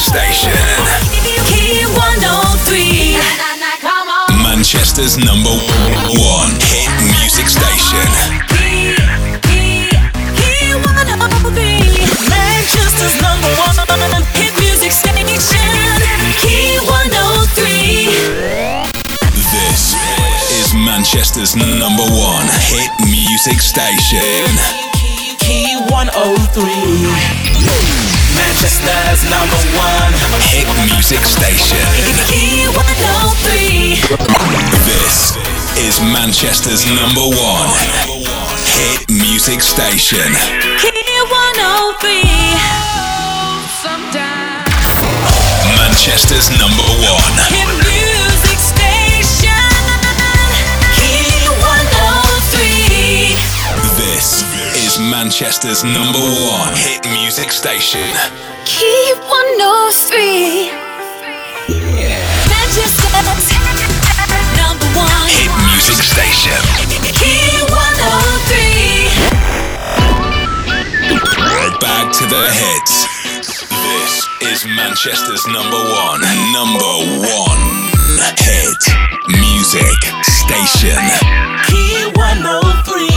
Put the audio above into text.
station. Key 103. Manchester's number one hit music station. Key 103. Manchester's number one hit music station. Key 103. This is Manchester's number one hit music station. Key 103. Manchester's number one hit music station. Key 103. This is Manchester's number one hit music station. Key 103. Manchester's number one hit music station. Key 103. This is Manchester's number one hit music station. Key 103. Manchester's number one hit music station. Key 103. Back to the hits. This is Manchester's number one hit music station. Key 103.